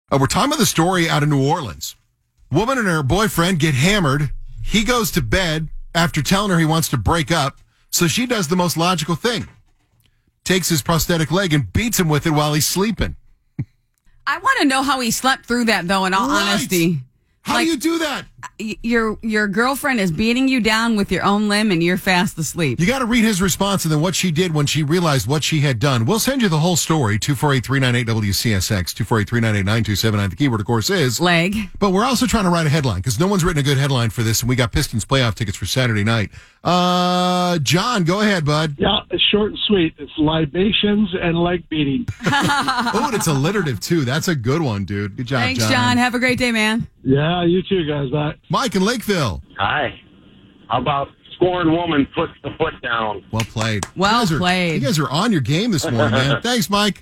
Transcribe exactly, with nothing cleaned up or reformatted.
Uh, we're talking about the story out of New Orleans. Woman and her boyfriend get hammered. He goes to bed after telling her he wants to break up. So she does the most logical thing. Takes his prosthetic leg and beats him with it while he's sleeping. I want to know how he slept through that, though, in all Right. honesty. How Like, do you do that? y- Your your girlfriend is beating you down with your own limb and you're fast asleep. You got to read his response and then what she did when she realized what she had done. We'll send you the whole story, two four eight, three nine eight, W C S X, two four eight, three nine eight, nine two seven nine. The keyword, of course, is Leg. But we're also trying to write a headline because no one's written a good headline for this, and we got Pistons playoff tickets for Saturday night. Uh, John, go ahead, bud. Yeah, it's short and sweet. It's libations and leg beating. Oh, and it's alliterative, too. That's a good one, dude. Good job, Thanks, John. John. Have a great day, man. Yeah, you too, guys. Bye. Mike in Lakeville. Hi. How about scoring woman puts the foot down? Well played. Well You guys are- played. You guys are on your game this morning, man. Thanks, Mike.